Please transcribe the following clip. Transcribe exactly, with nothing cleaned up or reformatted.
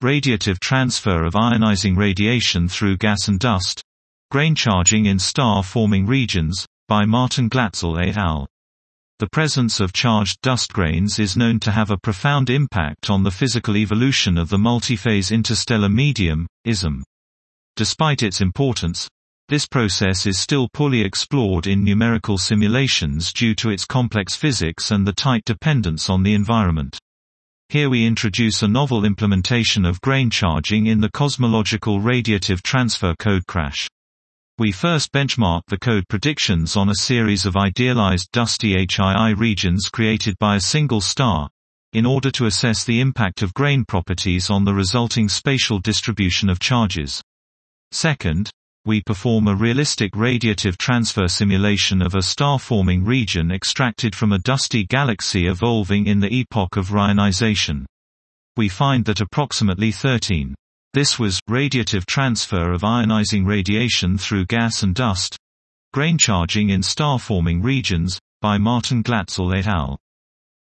Radiative transfer of ionizing radiation through gas and dust. Grain charging in star-forming regions, by Martin Glatzel et al. The presence of charged dust grains is known to have a profound impact on the physical evolution of the multiphase interstellar medium, I S M. Despite its importance, this process is still poorly explored in numerical simulations due to its complex physics and the tight dependence on the environment. Here we introduce a novel implementation of grain charging in the cosmological radiative transfer code crash. We first benchmark the code predictions on a series of idealized dusty H I I regions created by a single star, in order to assess the impact of grain properties on the resulting spatial distribution of charges. Second, we perform a realistic radiative transfer simulation of a star-forming region extracted from a dusty galaxy evolving in the epoch of reionization. We find that approximately thirteen. This was radiative transfer of ionizing radiation through gas and dust. Grain charging in star-forming regions, by Martin Glatzel et al.